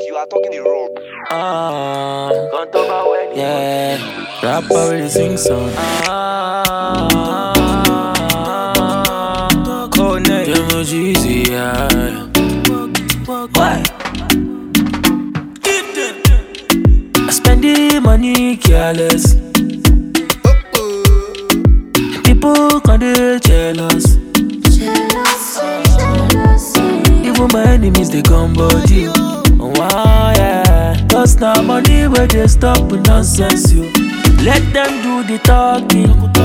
You are talking the wrong. Yeah, rapper really sing song. Code name Demo Jeezy, yeah. Why? I spend the money careless. People can't jealous. Even my enemies they come body. Wow, yeah. Cause now money where they stop with nonsense, you. Let them do the talking.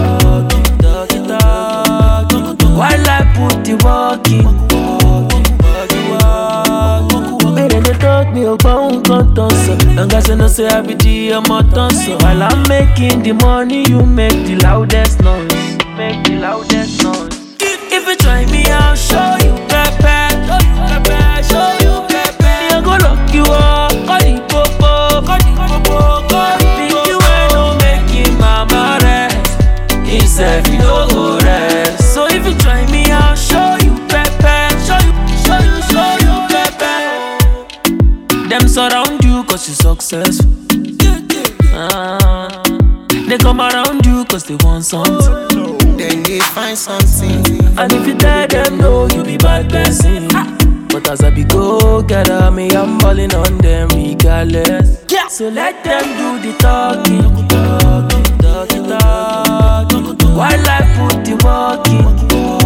While I put the walking. Make them they talk me about contour. Long as you know say I be the motor. So while I'm making the money, you make the loudest noise. Make the loudest noise. If you try me, I'll show you pepper. Show you pepper. I'm gonna lock you up. Call the popo. Think you ain't no making mama rest. Himself, you no go rest. So if you try me, I'll show you pepper. Show you pepper. Them surround you cause you successful. They come around you cause they want something. Then they find something. And if you tell them no, you be bad person. But as I be go-getter, me I'm balling on them regardless. So let them do the talking. While I put the walking.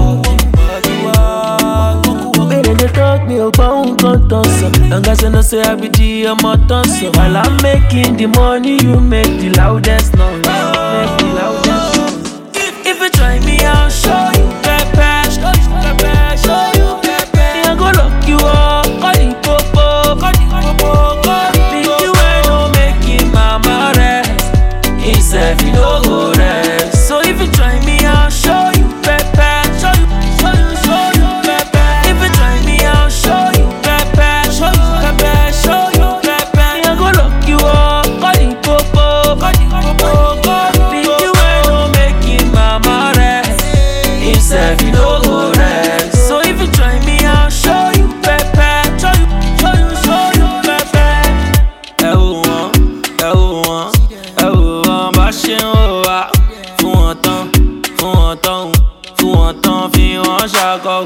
Make them they talk me about contour. Long as you know say I be the motor. So while I'm making the money, you make the loudest noise. Make the loudest noise. If you try me, I'll show you pepper. Show you pepper. I'm gonna lock you up. Call the popo. Think you ain't no making mama rest. Himself, you no go rest. So if you try me, I'll show you pepper. Show you pepper. If you try me, I'll show you pepper. Show you pepper. I'm gonna lock you up. Call the popo. Think you ain't no making mama rest. Himself, you no go rest. So if you try me, I'll show you pepper. Show you pepper. Everyone, bá ṣe ń hùwà. Fún wọn tán, fi wọ́n ṣàkọ.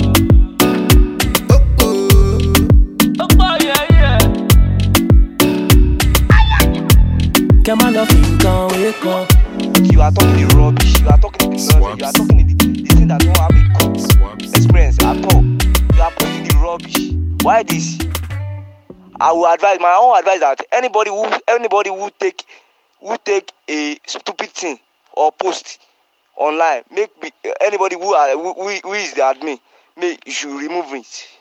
Kẹ́ má lọ fi nǹkan wé kan. You are talking the rubbish. You are talking the nonsense. You are talking the thing that don't have a experience at all. You are putting the rubbish. Why this? I will advise my own advice that anybody who take a stupid thing or post online, anybody who is the admin, you should remove it.